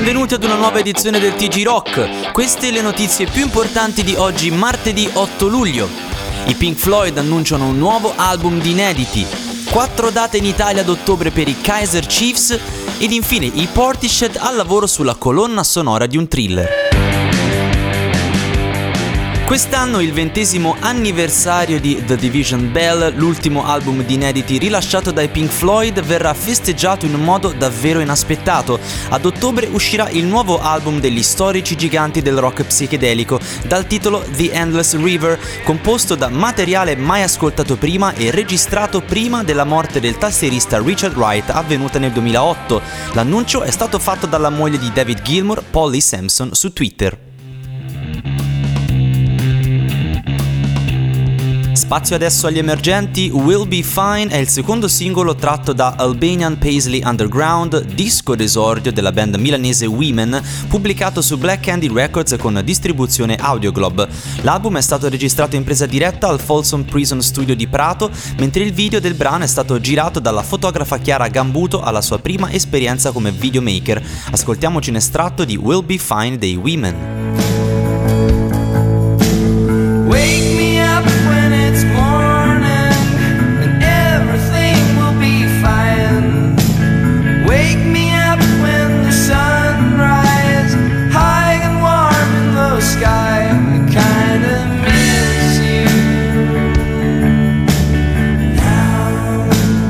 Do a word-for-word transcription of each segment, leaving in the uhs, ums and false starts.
Benvenuti ad una nuova edizione del T G Rock. Queste le notizie più importanti di oggi, martedì otto luglio. I Pink Floyd annunciano un nuovo album di inediti. Quattro date in Italia ad ottobre per i Kaiser Chiefs. Ed infine i Portishead al lavoro sulla colonna sonora di un thriller. Quest'anno il ventesimo anniversario di The Division Bell, l'ultimo album di inediti rilasciato dai Pink Floyd, verrà festeggiato in un modo davvero inaspettato. Ad ottobre uscirà il nuovo album degli storici giganti del rock psichedelico, dal titolo The Endless River, composto da materiale mai ascoltato prima e registrato prima della morte del tastierista Richard Wright, avvenuta nel duemilaotto. L'annuncio è stato fatto dalla moglie di David Gilmour, Polly Sampson, su Twitter. Spazio adesso agli emergenti. Will Be Fine è il secondo singolo tratto da Albanian Paisley Underground, disco d'esordio della band milanese Women, pubblicato su Black Candy Records con distribuzione Audioglobe. L'album è stastato registrato in presa diretta al Folsom Prison Studio di Prato, mentre il video del brano è stato girato dalla fotografa Chiara Gambuto alla sua prima esperienza come videomaker. Ascoltiamoci un estratto di Will Be Fine dei Women. Wake me up when it's morning and everything will be fine. Wake me up when the sun rises high and warm in the sky. I kinda miss you now,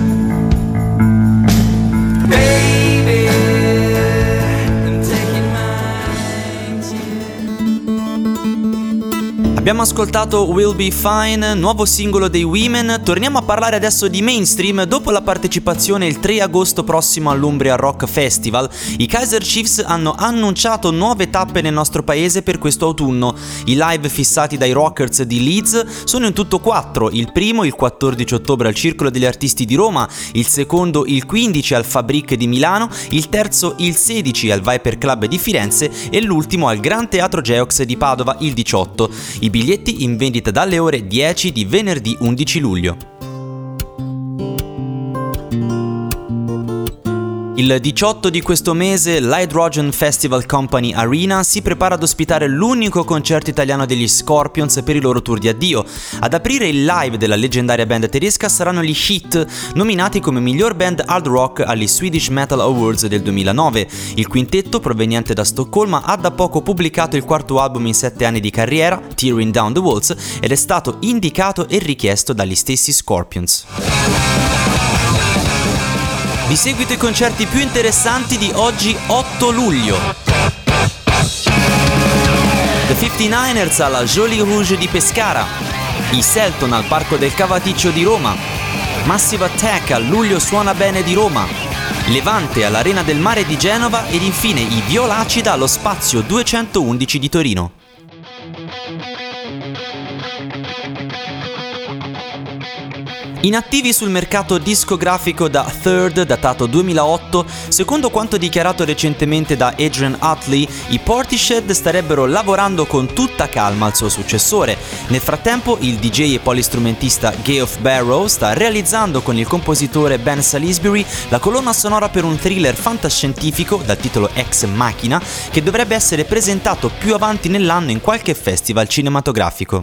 baby. I'm taking my tears. Abbiamo ascoltato Will Be Fine, nuovo singolo dei Women. Torniamo a parlare adesso di mainstream. Dopo la partecipazione il tre agosto prossimo all'Umbria Rock Festival, i Kaiser Chiefs hanno annunciato nuove tappe nel nostro paese per questo autunno. I live fissati dai Rockers di Leeds sono in tutto quattro: il primo il quattordici ottobre al Circolo degli Artisti di Roma, il secondo il quindici al Fabric di Milano, il terzo il sedici al Viper Club di Firenze e l'ultimo al Gran Teatro Geox di Padova il diciotto. I biglietti in vendita dalle ore dieci di venerdì undici luglio. Il diciotto di questo mese l'Hydrogen Festival Company Arena si prepara ad ospitare l'unico concerto italiano degli Scorpions per il loro tour di addio. Ad aprire il live della leggendaria band tedesca saranno gli Hit, nominati come miglior band hard rock agli Swedish Metal Awards del duemilanove. Il quintetto, proveniente da Stoccolma, ha da poco pubblicato il quarto album in sette anni di carriera, Tearing Down the Walls, ed è stato indicato e richiesto dagli stessi Scorpions. Di seguito i concerti più interessanti di oggi otto luglio. The cinquantanovers alla Joli Rouge di Pescara, i Selton al Parco del Cavaticcio di Roma, Massive Attack a Luglio Suona Bene di Roma, Levante all'Arena del Mare di Genova ed infine i Violacida allo Spazio duecentoundici di Torino. Inattivi sul mercato discografico da Third, datato duemilaotto, secondo quanto dichiarato recentemente da Adrian Utley, i Portishead starebbero lavorando con tutta calma al suo successore. Nel frattempo il D J e polistrumentista Geoff Barrow sta realizzando con il compositore Ben Salisbury la colonna sonora per un thriller fantascientifico dal titolo Ex Machina, che dovrebbe essere presentato più avanti nell'anno in qualche festival cinematografico.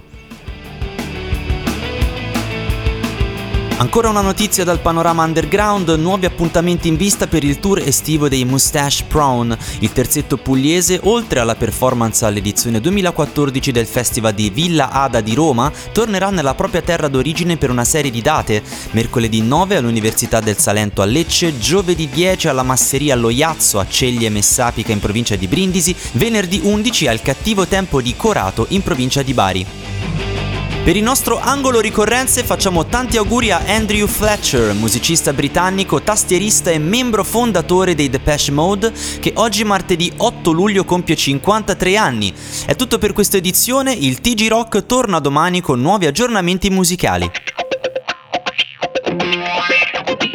Ancora una notizia dal panorama underground, nuovi appuntamenti in vista per il tour estivo dei Mustache Prawn. Il terzetto pugliese, oltre alla performance all'edizione duemilaquattordici del Festival di Villa Ada di Roma, tornerà nella propria terra d'origine per una serie di date: mercoledì nove all'Università del Salento a Lecce, giovedì dieci alla Masseria Lo Iazzo a Ceglie Messapica in provincia di Brindisi, venerdì undici al Cattivo Tempo di Corato in provincia di Bari. Per il nostro angolo ricorrenze facciamo tanti auguri a Andrew Fletcher, musicista britannico, tastierista e membro fondatore dei Depeche Mode, che oggi martedì otto luglio compie cinquantatré anni. È tutto per questa edizione, il T G Rock torna domani con nuovi aggiornamenti musicali.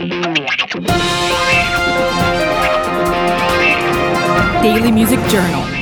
Daily Music Journal.